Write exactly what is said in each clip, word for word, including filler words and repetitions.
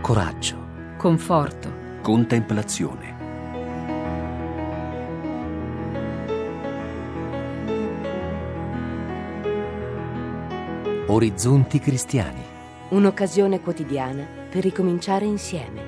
coraggio, conforto, contemplazione. Orizzonti cristiani. Un'occasione quotidiana per ricominciare insieme.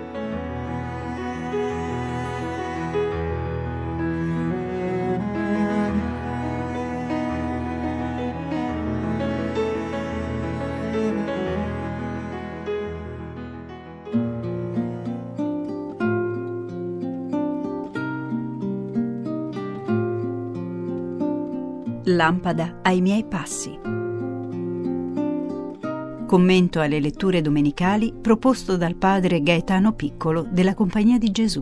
Lampada ai miei passi. Commento alle letture domenicali proposto dal padre Gaetano Piccolo della Compagnia di Gesù.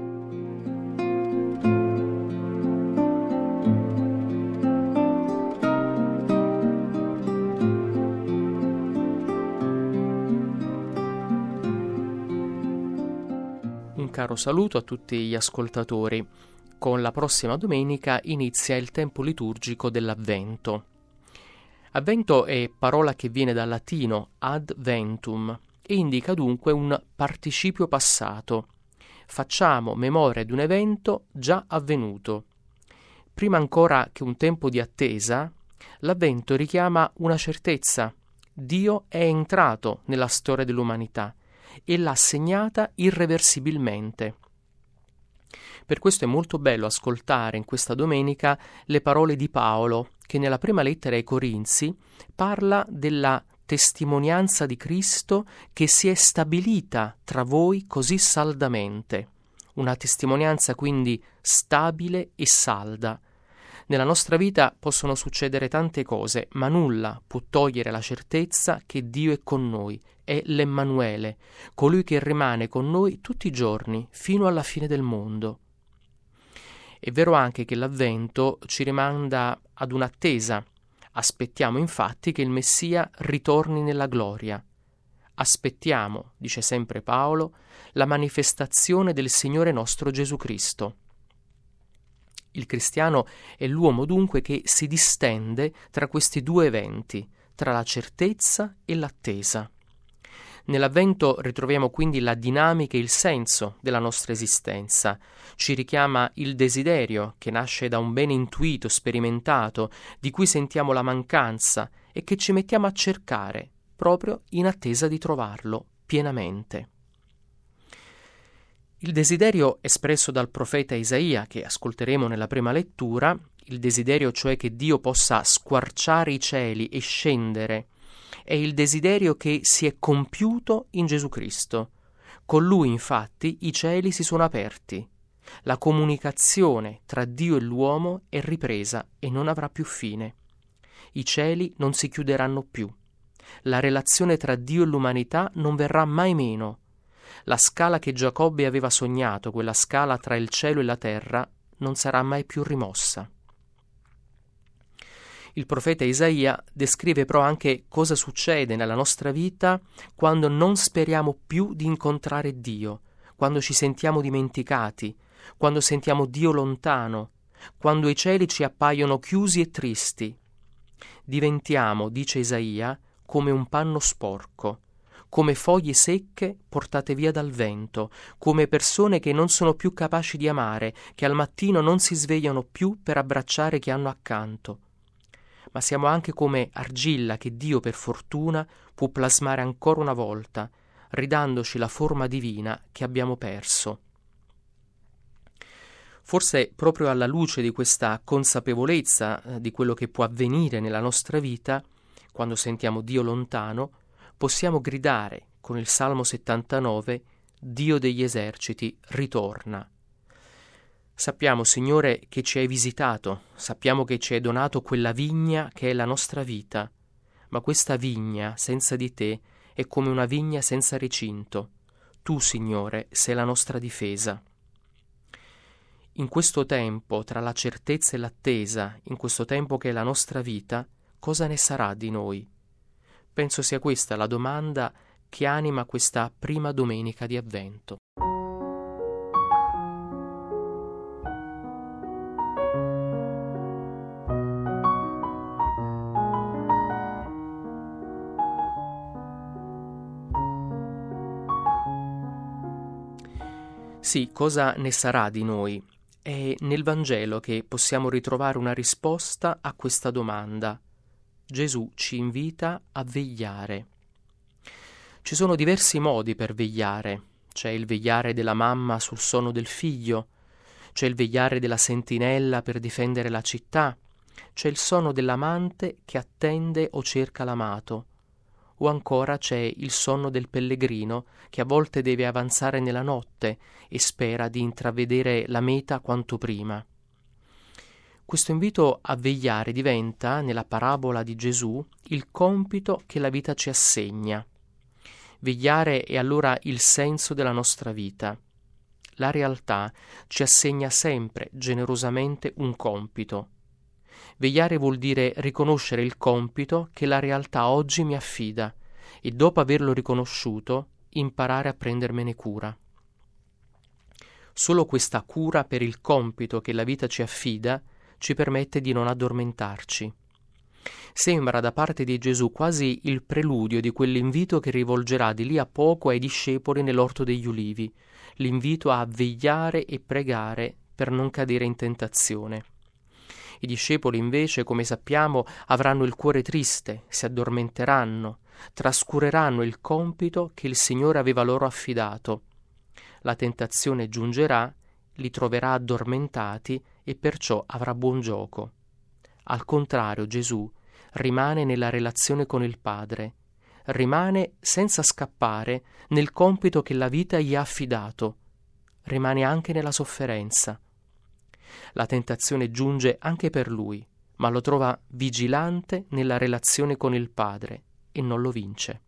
Un caro saluto a tutti gli ascoltatori. Con la prossima domenica inizia il tempo liturgico dell'Avvento. Avvento è parola che viene dal latino adventum e indica dunque un participio passato. Facciamo memoria di un evento già avvenuto. Prima ancora che un tempo di attesa, l'Avvento richiama una certezza. Dio è entrato nella storia dell'umanità e l'ha segnata irreversibilmente. Per questo è molto bello ascoltare in questa domenica le parole di Paolo, che nella prima lettera ai Corinzi parla della testimonianza di Cristo che si è stabilita tra voi così saldamente. Una testimonianza quindi stabile e salda. Nella nostra vita possono succedere tante cose, ma nulla può togliere la certezza che Dio è con noi, è l'Emmanuele, colui che rimane con noi tutti i giorni, fino alla fine del mondo. È vero anche che l'Avvento ci rimanda ad un'attesa. Aspettiamo infatti che il Messia ritorni nella gloria. Aspettiamo, dice sempre Paolo, la manifestazione del Signore nostro Gesù Cristo. Il cristiano è l'uomo dunque che si distende tra questi due eventi, tra la certezza e l'attesa. Nell'Avvento ritroviamo quindi la dinamica e il senso della nostra esistenza. Ci richiama il desiderio che nasce da un bene intuito, sperimentato, di cui sentiamo la mancanza e che ci mettiamo a cercare, proprio in attesa di trovarlo pienamente. Il desiderio espresso dal profeta Isaia, che ascolteremo nella prima lettura, il desiderio cioè che Dio possa squarciare i cieli e scendere, è il desiderio che si è compiuto in Gesù Cristo. Con Lui, infatti, i cieli si sono aperti. La comunicazione tra Dio e l'uomo è ripresa e non avrà più fine. I cieli non si chiuderanno più. La relazione tra Dio e l'umanità non verrà mai meno. La scala che Giacobbe aveva sognato, quella scala tra il cielo e la terra, non sarà mai più rimossa. Il profeta Isaia descrive però anche cosa succede nella nostra vita quando non speriamo più di incontrare Dio, quando ci sentiamo dimenticati, quando sentiamo Dio lontano, quando i cieli ci appaiono chiusi e tristi. Diventiamo, dice Isaia, come un panno sporco, come foglie secche portate via dal vento, come persone che non sono più capaci di amare, che al mattino non si svegliano più per abbracciare chi hanno accanto. Ma siamo anche come argilla che Dio, per fortuna, può plasmare ancora una volta, ridandoci la forma divina che abbiamo perso. Forse proprio alla luce di questa consapevolezza eh, di quello che può avvenire nella nostra vita, quando sentiamo Dio lontano, possiamo gridare con il Salmo settantanove: Dio degli eserciti, ritorna. Sappiamo, Signore, che ci hai visitato, sappiamo che ci hai donato quella vigna che è la nostra vita, ma questa vigna senza di te è come una vigna senza recinto. Tu, Signore, sei la nostra difesa. In questo tempo, tra la certezza e l'attesa, in questo tempo che è la nostra vita, cosa ne sarà di noi? Penso sia questa la domanda che anima questa prima domenica di Avvento. Sì, cosa ne sarà di noi? È nel Vangelo che possiamo ritrovare una risposta a questa domanda. Gesù ci invita a vegliare. Ci sono diversi modi per vegliare. C'è il vegliare della mamma sul sonno del figlio, c'è il vegliare della sentinella per difendere la città, c'è il sonno dell'amante che attende o cerca l'amato, o ancora c'è il sonno del pellegrino che a volte deve avanzare nella notte e spera di intravedere la meta quanto prima. Questo invito a vegliare diventa, nella parabola di Gesù, il compito che la vita ci assegna. Vegliare è allora il senso della nostra vita. La realtà ci assegna sempre generosamente un compito. Vegliare vuol dire riconoscere il compito che la realtà oggi mi affida e dopo averlo riconosciuto imparare a prendermene cura. Solo questa cura per il compito che la vita ci affida ci permette di non addormentarci. Sembra da parte di Gesù quasi il preludio di quell'invito che rivolgerà di lì a poco ai discepoli nell'Orto degli Ulivi, l'invito a vegliare e pregare per non cadere in tentazione. I discepoli invece, come sappiamo, avranno il cuore triste, si addormenteranno, trascureranno il compito che il Signore aveva loro affidato. La tentazione giungerà, li troverà addormentati e perciò avrà buon gioco. Al contrario, Gesù rimane nella relazione con il Padre, rimane senza scappare nel compito che la vita gli ha affidato, rimane anche nella sofferenza. La tentazione giunge anche per lui, ma lo trova vigilante nella relazione con il Padre e non lo vince.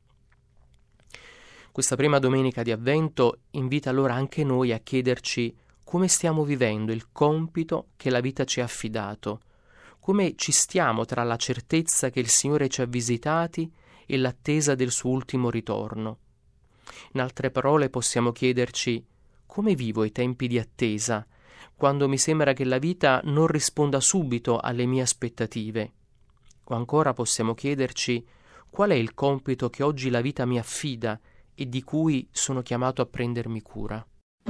Questa prima domenica di Avvento invita allora anche noi a chiederci come stiamo vivendo il compito che la vita ci ha affidato, come ci stiamo tra la certezza che il Signore ci ha visitati e l'attesa del suo ultimo ritorno. In altre parole possiamo chiederci come vivo i tempi di attesa, quando mi sembra che la vita non risponda subito alle mie aspettative. O ancora possiamo chiederci qual è il compito che oggi la vita mi affida e di cui sono chiamato a prendermi cura.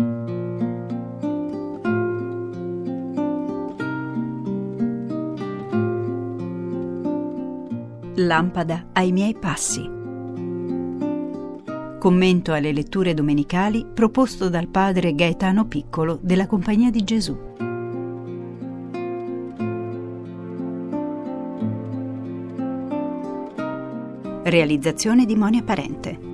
Lampada ai miei passi. Commento alle letture domenicali proposto dal padre Gaetano Piccolo della Compagnia di Gesù. Realizzazione di Monia Parente.